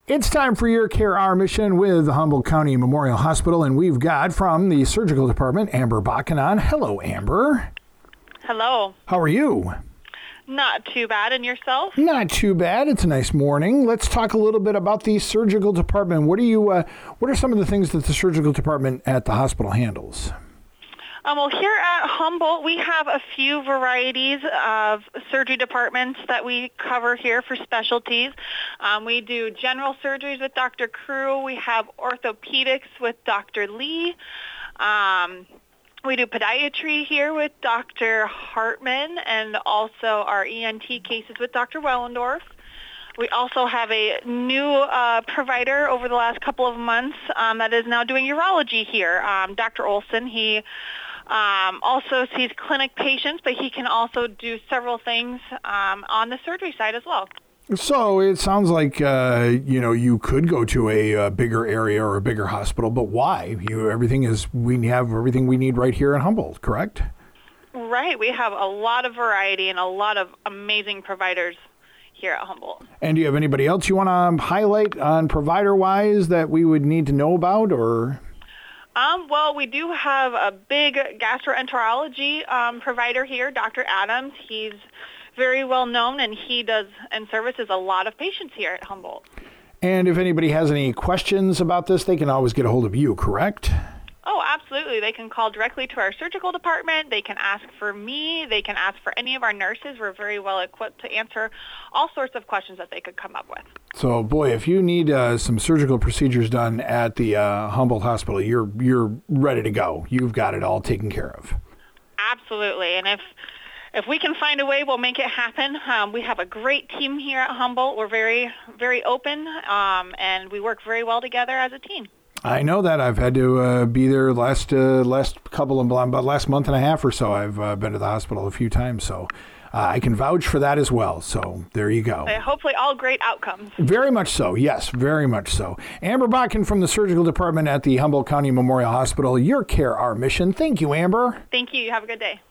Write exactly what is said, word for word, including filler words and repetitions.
It's time for Your Care, Our Mission with the Humboldt County Memorial Hospital, and we've got from the surgical department, Amber Bakken on. Hello, Amber. Hello. How are you? Not too bad. And yourself? Not too bad. It's a nice morning. Let's talk a little bit about the surgical department. What are you? Uh, what are some of the things that the surgical department at the hospital handles? Um, well, here at Humboldt, we have a few varieties of surgery departments that we cover here for specialties. Um, we do general surgeries with Doctor Crew. We have orthopedics with Doctor Lee. Um, we do podiatry here with Doctor Hartman, and also our E N T cases with Doctor Wellendorf. We also have a new uh, provider over the last couple of months um, that is now doing urology here, um, Doctor Olson. He Um, also sees clinic patients, but he can also do several things um, on the surgery side as well. So it sounds like, uh, you know, you could go to a, a bigger area or a bigger hospital, but why? You, everything is, we have everything we need right here in Humboldt, correct? Right. We have a lot of variety and a lot of amazing providers here at Humboldt. And do you have anybody else you want to highlight on provider-wise that we would need to know about, or? Um, well, we do have a big gastroenterology um, provider here, Doctor Adams. He's very well known, and he does and services a lot of patients here at Humboldt. And if anybody has any questions about this, they can always get a hold of you, correct? Oh, absolutely. They can call directly to our surgical department. They can ask for me. They can ask for any of our nurses. We're very well equipped to answer all sorts of questions that they could come up with. So, boy, if you need uh, some surgical procedures done at the uh, Humboldt Hospital, you're you're ready to go. You've got it all taken care of. Absolutely. And if if we can find a way, we'll make it happen. Um, we have a great team here at Humboldt. We're very, very open, um, and we work very well together as a team. I know that. I've had to uh, be there last uh, last couple of about last month and a half or so. I've uh, been to the hospital a few times, so uh, I can vouch for that as well. So there you go. Uh, hopefully, all great outcomes. Very much so. Yes, very much so. Amber Bakken from the surgical department at the Humboldt County Memorial Hospital. Your Care, Our Mission. Thank you, Amber. Thank you. Have a good day.